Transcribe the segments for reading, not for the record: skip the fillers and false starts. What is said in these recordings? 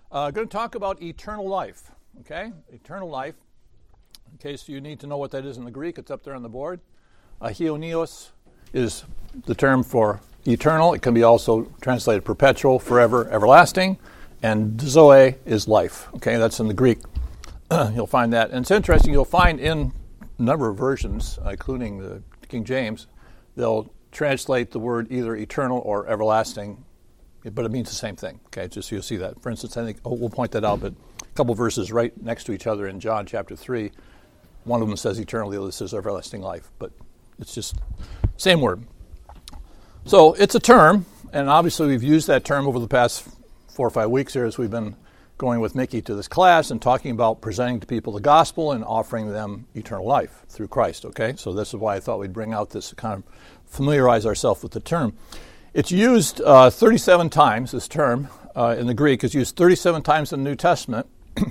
Going to talk about eternal life, okay? Eternal life. In case you need to know what that is in the Greek, it's up there on the board. Aionios is the term for eternal. It can be also translated perpetual, forever, everlasting. And zoe is life, okay? That's in the Greek. You'll find that. And it's interesting, you'll find in a number of versions, including the King James, they'll translate the word either eternal or everlasting, but it means the same thing, okay? Just so you'll see that. For instance, I think we'll point that out, but a couple verses right next to each other in John chapter 3, one of them says eternal, the other says everlasting life, but it's just same word. So it's a term, and obviously we've used that term over the past 4 or 5 weeks here as we've been going with Mickey to this class and talking about presenting to people the gospel and offering them eternal life through Christ, okay? So this is why I thought we'd bring out this, kind of familiarize ourselves with the term. It's used 37 times, this term, in the Greek. It's used 37 times in the New Testament.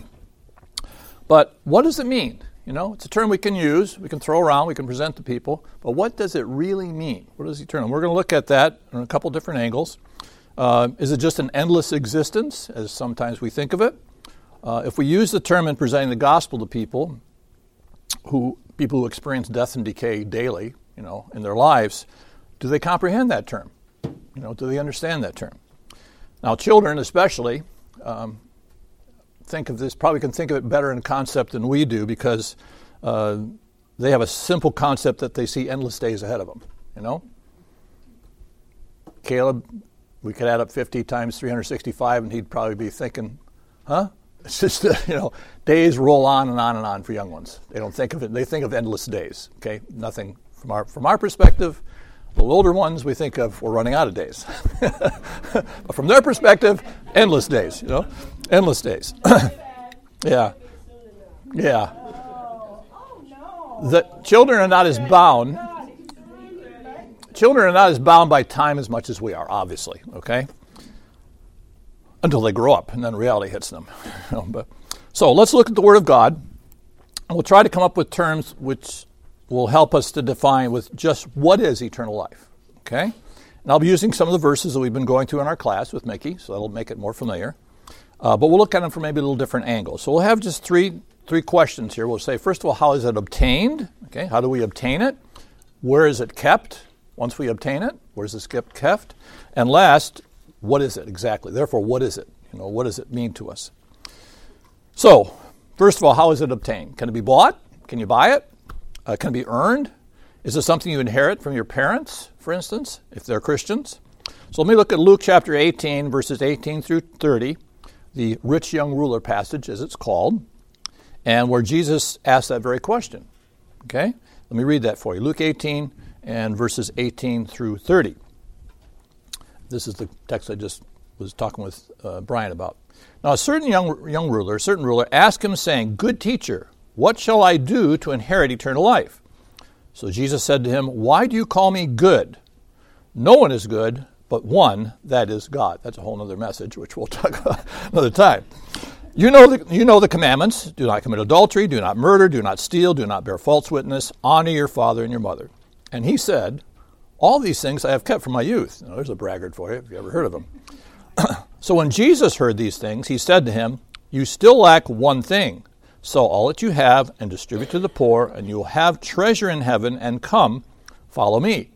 But what does it mean? You know, it's a term we can use, we can throw around, we can present to people, but what does it really mean? What is eternal? We're going to look at that in a couple different angles. Is it just an endless existence, as sometimes we think of it? If we use the term in presenting the gospel to people who experience death and decay daily, you know, in their lives, do they comprehend that term? You know, do they understand that term? Now, children especially think of this, probably can think of it better in concept than we do because they have a simple concept that they see endless days ahead of them, you know? Caleb, we could add up 50 times 365 and he'd probably be thinking, huh? It's just, you know, days roll on and on and on for young ones. They don't think of it, they think of endless days, okay? Nothing from our perspective. The older ones we think of, we're running out of days. But from their perspective, endless days, you know? Endless days. Yeah. Yeah. The children are not as bound. Children are not as bound by time as much as we are, obviously, okay? Until they grow up, and then reality hits them. So let's look at the Word of God, and we'll try to come up with terms which will help us to define with just what is eternal life, okay? And I'll be using some of the verses that we've been going through in our class with Mickey, so that'll make it more familiar. But we'll look at them from maybe a little different angle. So we'll have just three questions here. We'll say, first of all, how is it obtained? Okay, how do we obtain it? Where is it kept? Once we obtain it, where is this kept? And last, what is it exactly? Therefore, what is it? You know, what does it mean to us? So, first of all, how is it obtained? Can it be bought? Can you buy it? Can it be earned? Is it something you inherit from your parents, for instance, if they're Christians? So let me look at Luke chapter 18, verses 18 through 30, the rich young ruler passage, as it's called, and where Jesus asked that very question. Okay? Let me read that for you. Luke 18 and verses 18 through 30. This is the text I just was talking with Brian about. Now, a certain ruler asked him, saying, "Good teacher, what shall I do to inherit eternal life?" So Jesus said to him, "Why do you call me good? No one is good but one, that is God." That's a whole other message, which we'll talk about another time. You know the commandments. Do not commit adultery, do not murder, do not steal, do not bear false witness, honor your father and your mother. And he said, "All these things I have kept from my youth." Now, there's a braggart for you, if you ever heard of him. So when Jesus heard these things, he said to him, "You still lack one thing. Sell all that you have and distribute to the poor, and you will have treasure in heaven, and come, follow me."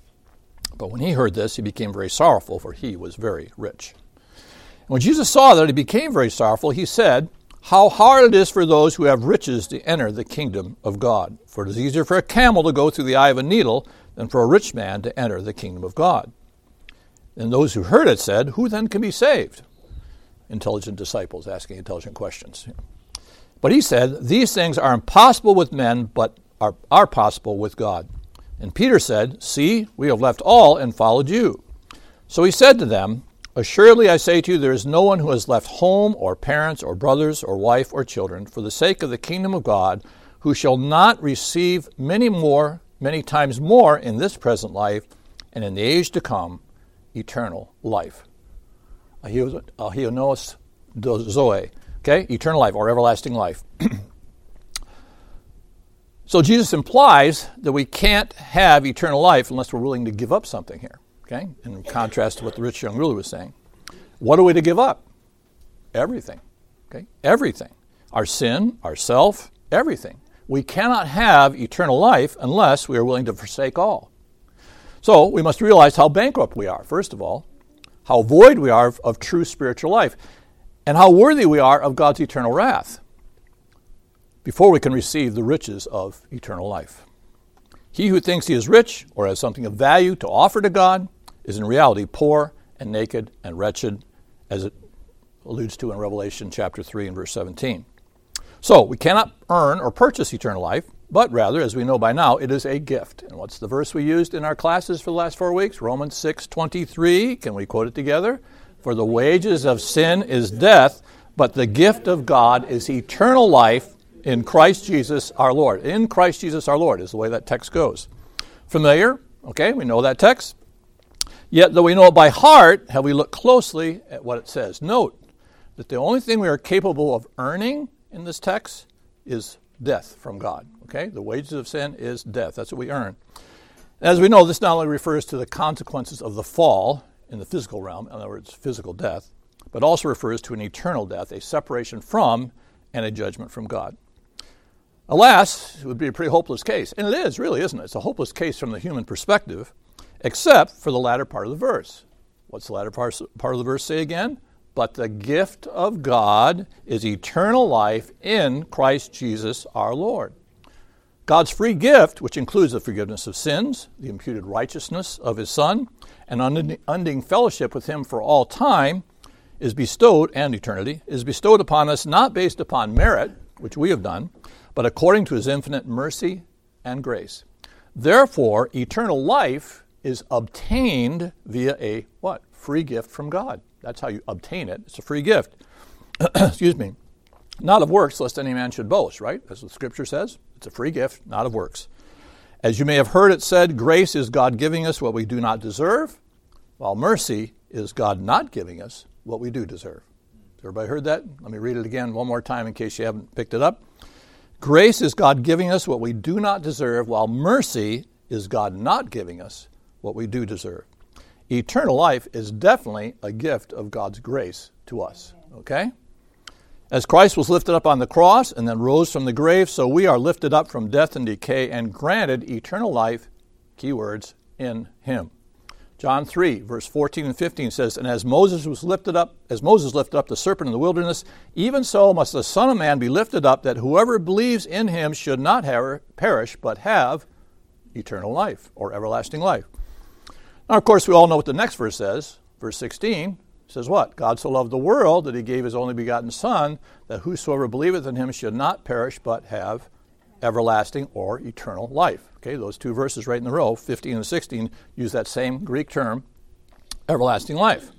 But when he heard this, he became very sorrowful, for he was very rich. And when Jesus saw that he became very sorrowful, he said, "How hard it is for those who have riches to enter the kingdom of God. For it is easier for a camel to go through the eye of a needle than for a rich man to enter the kingdom of God." And those who heard it said, "Who then can be saved?" Intelligent disciples asking intelligent questions. But he said, "These things are impossible with men, but are possible with God." And Peter said, "See, we have left all and followed you." So he said to them, "Assuredly I say to you, there is no one who has left home or parents or brothers or wife or children for the sake of the kingdom of God who shall not receive many times more in this present life and in the age to come, eternal life." Aionios zoe. Okay, eternal life or everlasting life. So Jesus implies that we can't have eternal life unless we're willing to give up something here. Okay, in contrast to what the rich young ruler was saying. What are we to give up? Everything. Okay? Everything. Our sin, our self, everything. We cannot have eternal life unless we are willing to forsake all. So we must realize how bankrupt we are, first of all, how void we are of true spiritual life, and how worthy we are of God's eternal wrath before we can receive the riches of eternal life. He who thinks he is rich or has something of value to offer to God is in reality poor and naked and wretched, as it alludes to in Revelation chapter 3 and verse 17. So we cannot earn or purchase eternal life, but rather, as we know by now, it is a gift. And what's the verse we used in our classes for the last 4 weeks? Romans 6:23. Can we quote it together? For the wages of sin is death, but the gift of God is eternal life in Christ Jesus our Lord. In Christ Jesus our Lord is the way that text goes. Familiar? Okay, we know that text. Yet, though we know it by heart, have we looked closely at what it says? Note that the only thing we are capable of earning in this text is death from God. Okay? The wages of sin is death. That's what we earn. As we know, this not only refers to the consequences of the fall in the physical realm, in other words, physical death, but also refers to an eternal death, a separation from and a judgment from God. Alas, it would be a pretty hopeless case. And it is, really, isn't it? It's a hopeless case from the human perspective, except for the latter part of the verse. What's the latter part of the verse say again? But the gift of God is eternal life in Christ Jesus our Lord. God's free gift, which includes the forgiveness of sins, the imputed righteousness of his Son, and unending fellowship with him for all time, is bestowed, and eternity, is bestowed upon us not based upon merit, which we have done, but according to his infinite mercy and grace. Therefore, eternal life is obtained via a what? Free gift from God. That's how you obtain it. It's a free gift. Excuse me. Not of works, lest any man should boast, right? As the Scripture says. It's a free gift, not of works. As you may have heard it said, grace is God giving us what we do not deserve, while mercy is God not giving us what we do deserve. Everybody heard that? Let me read it again one more time in case you haven't picked it up. Grace is God giving us what we do not deserve, while mercy is God not giving us what we do deserve. Eternal life is definitely a gift of God's grace to us. Okay? As Christ was lifted up on the cross and then rose from the grave, so we are lifted up from death and decay and granted eternal life, keywords, in him. John 3, verse 14 and 15 says, And as Moses lifted up the serpent in the wilderness, even so must the Son of Man be lifted up, that whoever believes in him should not perish, but have eternal life, or everlasting life. Now, of course, we all know what the next verse says. Verse 16 says what? God so loved the world that he gave his only begotten Son, that whosoever believeth in him should not perish, but have everlasting or eternal life. Okay, those two verses right in a row, 15 and 16, use that same Greek term, everlasting life.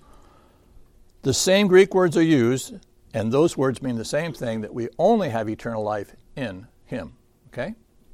The same Greek words are used, and those words mean the same thing, that we only have eternal life in him. Okay?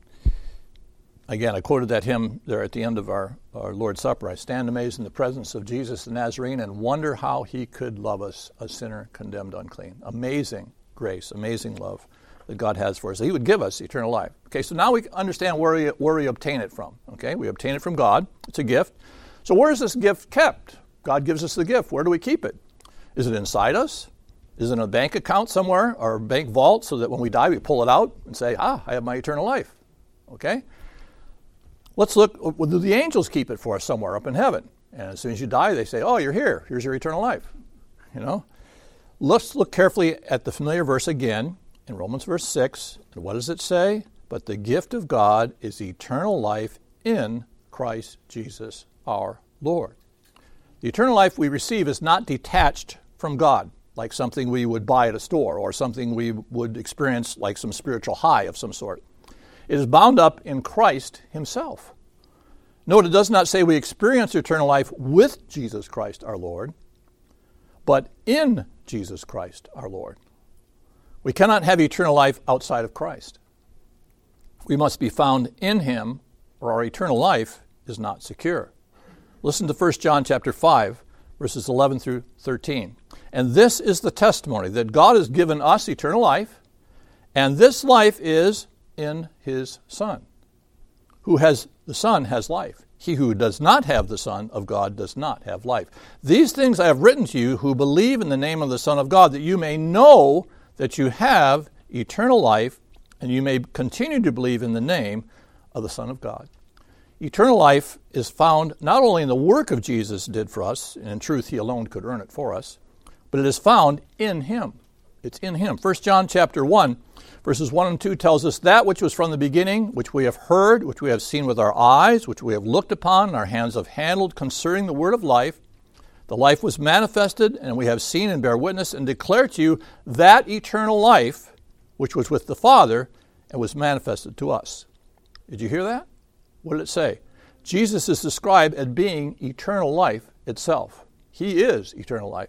Again, I quoted that hymn there at the end of our Lord's Supper. I stand amazed in the presence of Jesus the Nazarene and wonder how he could love us, a sinner condemned unclean. Amazing grace, amazing love that God has for us. He would give us eternal life. Okay, so now we understand where we obtain it from. Okay, we obtain it from God. It's a gift. So where is this gift kept? God gives us the gift. Where do we keep it? Is it inside us? Is it in a bank account somewhere or a bank vault so that when we die we pull it out and say, I have my eternal life? Okay? Let's look, do the angels keep it for us somewhere up in heaven? And as soon as you die, they say, you're here. Here's your eternal life. You know? Let's look carefully at the familiar verse again in Romans verse 6. And what does it say? But the gift of God is eternal life in Christ Jesus our Lord. The eternal life we receive is not detached from God, like something we would buy at a store or something we would experience like some spiritual high of some sort. It is bound up in Christ himself. Note, it does not say we experience eternal life with Jesus Christ our Lord, but in Jesus Christ our Lord. We cannot have eternal life outside of Christ. We must be found in him, or our eternal life is not secure. Listen to 1 John chapter 5, verses 11 through 13. And this is the testimony, that God has given us eternal life, and this life is in his Son. The Son has life. He who does not have the Son of God does not have life. These things I have written to you who believe in the name of the Son of God, that you may know that you have eternal life, and you may continue to believe in the name of the Son of God. Eternal life is found not only in the work of Jesus did for us, and in truth he alone could earn it for us, but it is found in him. It's in him. 1 John chapter 1, verses 1 and 2 tells us that which was from the beginning, which we have heard, which we have seen with our eyes, which we have looked upon, and our hands have handled concerning the word of life. The life was manifested, and we have seen and bear witness and declare to you that eternal life which was with the Father and was manifested to us. Did you hear that? What did it say? Jesus is described as being eternal life itself. He is eternal life.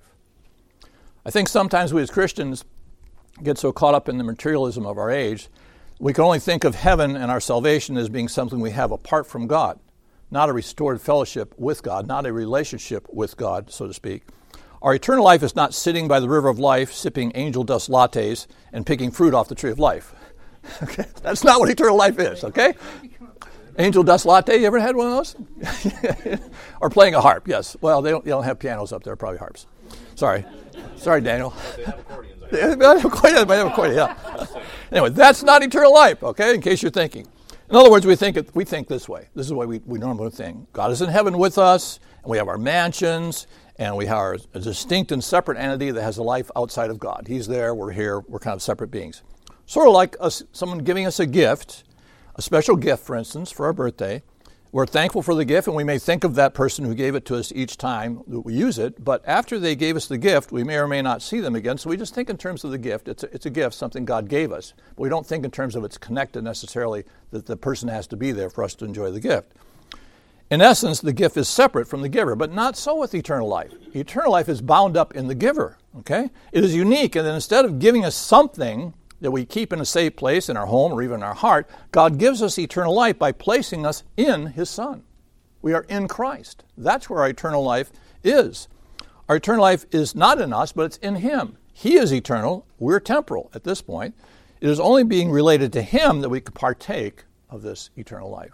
I think sometimes we as Christians get so caught up in the materialism of our age, we can only think of heaven and our salvation as being something we have apart from God, not a restored fellowship with God, not a relationship with God, so to speak. Our eternal life is not sitting by the river of life, sipping angel dust lattes, and picking fruit off the tree of life. Okay? That's not what eternal life is, okay? Angel dust latte, you ever had one of those? Or playing a harp, yes. Well, they don't have pianos up there, probably harps. Sorry, Daniel. They have accordions. They have accordion, yeah. Anyway, that's not eternal life, okay, in case you're thinking. In other words, we think this way. This is the way we normally think. God is in heaven with us, and we have our mansions, and we are a distinct and separate entity that has a life outside of God. He's there, we're here, we're kind of separate beings. Sort of like someone giving us a gift, a special gift, for instance, for our birthday. We're thankful for the gift, and we may think of that person who gave it to us each time that we use it, but after they gave us the gift, we may or may not see them again, so we just think in terms of the gift. It's a gift, something God gave us, but we don't think in terms of it's connected necessarily that the person has to be there for us to enjoy the gift. In essence, the gift is separate from the giver, but not so with eternal life. Eternal life is bound up in the giver, okay? It is unique, and then instead of giving us something that we keep in a safe place in our home or even in our heart, God gives us eternal life by placing us in his Son. We are in Christ. That's where our eternal life is. Our eternal life is not in us, but it's in him. He is eternal. We're temporal at this point. It is only being related to him that we can partake of this eternal life.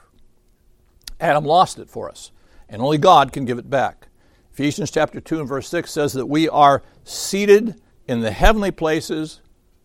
Adam lost it for us, and only God can give it back. Ephesians chapter 2 and verse 6 says that we are seated in the heavenly places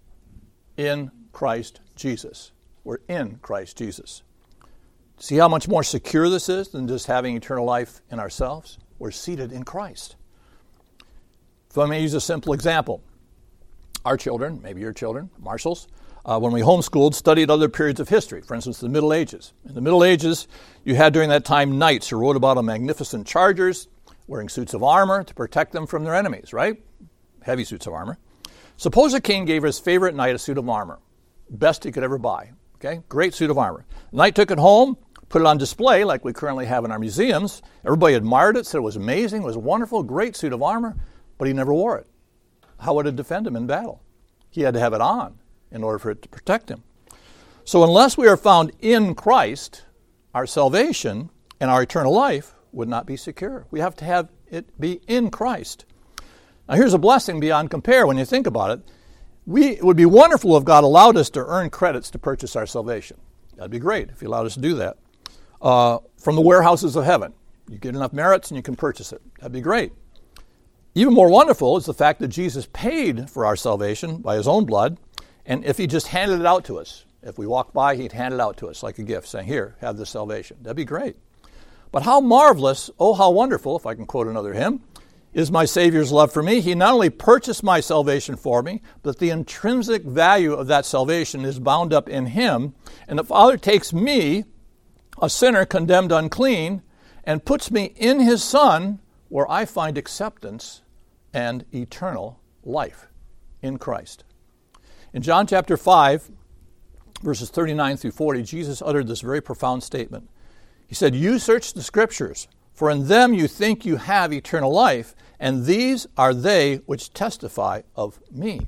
in Christ Jesus. We're in Christ Jesus. See how much more secure this is than just having eternal life in ourselves? We're seated in Christ. If I may use a simple example, our children, maybe your children, Marshall's, when we homeschooled, studied other periods of history, for instance, the Middle Ages. In the Middle Ages, you had during that time knights who rode about on magnificent chargers, wearing suits of armor to protect them from their enemies, right? Heavy suits of armor. Suppose a king gave his favorite knight a suit of armor, best he could ever buy, okay? Great suit of armor. The knight took it home, put it on display like we currently have in our museums. Everybody admired it, said it was amazing, it was wonderful, great suit of armor, but he never wore it. How would it defend him in battle? He had to have it on in order for it to protect him. So unless we are found in Christ, our salvation and our eternal life would not be secure. We have to have it be in Christ. Now here's a blessing beyond compare when you think about it. It would be wonderful if God allowed us to earn credits to purchase our salvation. That'd be great if He allowed us to do that. From the warehouses of heaven. You get enough merits and you can purchase it. That'd be great. Even more wonderful is the fact that Jesus paid for our salvation by His own blood, and if He just handed it out to us, if we walked by, He'd hand it out to us like a gift, saying, here, have this salvation. That'd be great. But how marvelous, oh how wonderful, if I can quote another hymn, is my Savior's love for me. He not only purchased my salvation for me, but the intrinsic value of that salvation is bound up in Him. And the Father takes me, a sinner condemned unclean, and puts me in His Son, where I find acceptance and eternal life in Christ. In John chapter 5, verses 39 through 40, Jesus uttered this very profound statement. He said, "You search the Scriptures, for in them you think you have eternal life, and these are they which testify of me.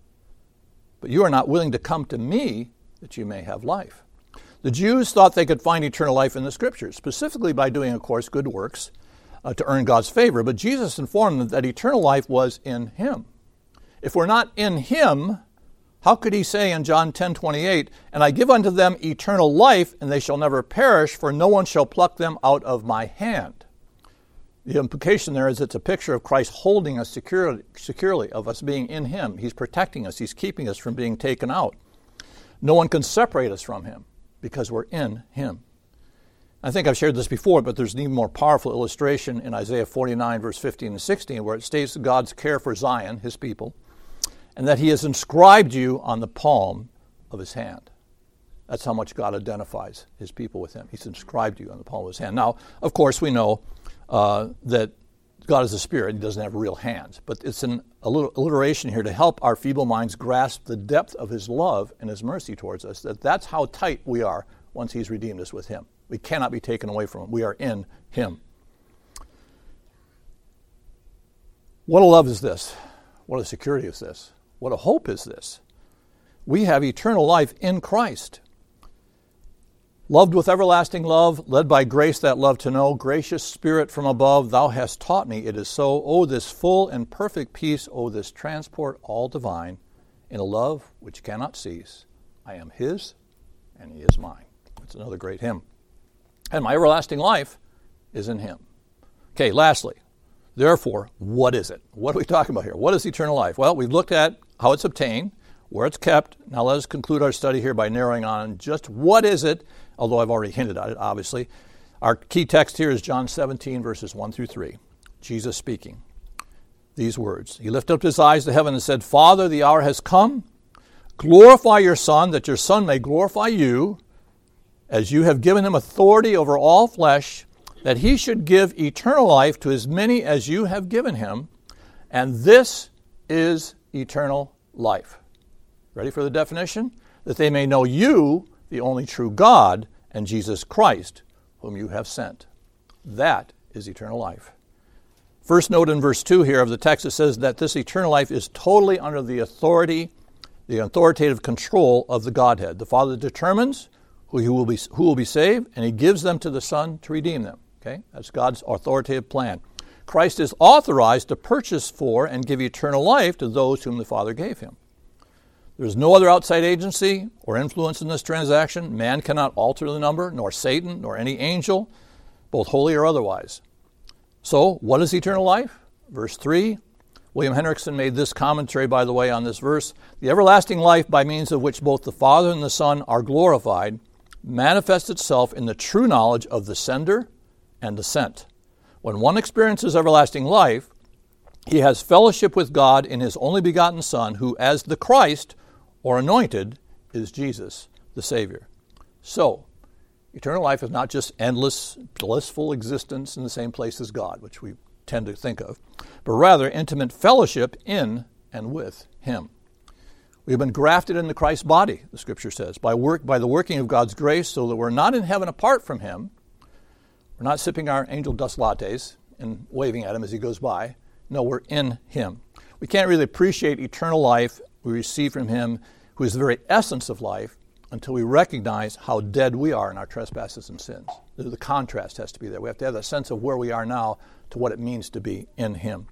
But you are not willing to come to me that you may have life." The Jews thought they could find eternal life in the Scriptures, specifically by doing, of course, good works to earn God's favor. But Jesus informed them that eternal life was in Him. If we're not in Him, How could he say in John 10:28, "And I give unto them eternal life, and they shall never perish, for no one shall pluck them out of my hand"? The implication there is it's a picture of Christ holding us securely, of us being in him. He's protecting us. He's keeping us from being taken out. No one can separate us from him because we're in him. I think I've shared this before, but there's an even more powerful illustration in Isaiah 49, verse 15 and 16, where it states God's care for Zion, his people, and that he has inscribed you on the palm of his hand. That's how much God identifies his people with him. He's inscribed you on the palm of his hand. Now, of course, we know that God is a spirit. He doesn't have real hands. But it's a little alliteration here to help our feeble minds grasp the depth of his love and his mercy towards us, that's how tight we are once he's redeemed us with him. We cannot be taken away from him. We are in him. What a love is this? What a security is this? What a hope is this? We have eternal life in Christ. Loved with everlasting love, led by grace that love to know, gracious Spirit from above, thou hast taught me it is so. Oh, this full and perfect peace, oh, this transport all divine, in a love which cannot cease. I am his, and he is mine. That's another great hymn. And my everlasting life is in him. Okay, lastly, therefore, what is it? What are we talking about here? What is eternal life? Well, we've looked at how it's obtained, where it's kept. Now let us conclude our study here by narrowing on just what is it, although I've already hinted at it, obviously. Our key text here is John 17, verses 1 through 3. Jesus speaking these words. He lifted up his eyes to heaven and said, Father, the hour has come. Glorify your Son, that your Son may glorify you, as you have given him authority over all flesh, that he should give eternal life to as many as you have given him. And this is eternal life. Ready for the definition? That they may know you, the only true God, and Jesus Christ, whom you have sent. That is eternal life. First note in verse 2 here of the text, it says that this eternal life is totally under the authoritative control of the Godhead. The Father determines who will be saved, and he gives them to the Son to redeem them. Okay? That's God's authoritative plan. Christ is authorized to purchase for and give eternal life to those whom the Father gave him. There is no other outside agency or influence in this transaction. Man cannot alter the number, nor Satan, nor any angel, both holy or otherwise. So, what is eternal life? Verse 3, William Hendrickson made this commentary, by the way, on this verse. The everlasting life by means of which both the Father and the Son are glorified manifests itself in the true knowledge of the sender and the sent. When one experiences everlasting life, he has fellowship with God in his only begotten Son, who as the Christ, or anointed, is Jesus, the Savior. So, eternal life is not just endless, blissful existence in the same place as God, which we tend to think of, but rather intimate fellowship in and with him. We have been grafted into Christ's body, the Scripture says, by the working of God's grace, so that we're not in heaven apart from him. We're not sipping our angel dust lattes and waving at him as he goes by. No, we're in him. We can't really appreciate eternal life we receive from him, who is the very essence of life, until we recognize how dead we are in our trespasses and sins. The contrast has to be there. We have to have that sense of where we are now to what it means to be in him.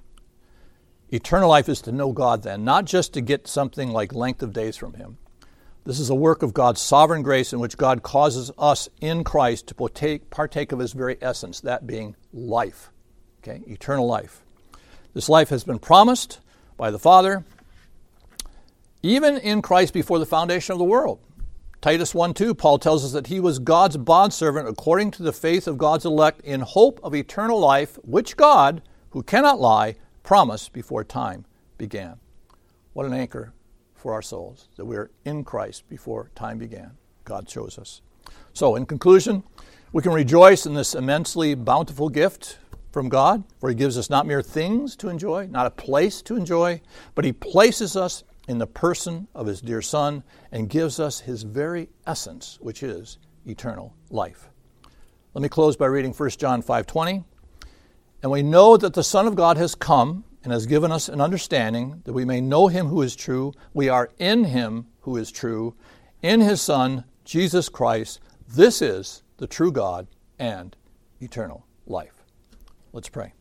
Eternal life is to know God then, not just to get something like length of days from him. This is a work of God's sovereign grace in which God causes us in Christ to partake of his very essence, that being life, okay, eternal life. This life has been promised by the Father, even in Christ before the foundation of the world. Titus 1:2, Paul tells us that he was God's bondservant according to the faith of God's elect in hope of eternal life, which God, who cannot lie, promised before time began. What an anchor for our souls, that we are in Christ before time began. God chose us. So, in conclusion, we can rejoice in this immensely bountiful gift from God, for he gives us not mere things to enjoy, not a place to enjoy, but he places us in the person of his dear Son and gives us his very essence, which is eternal life. Let me close by reading 1 John 5:20. And we know that the Son of God has come and has given us an understanding that we may know him who is true. We are in him who is true, in his Son, Jesus Christ. This is the true God and eternal life. Let's pray.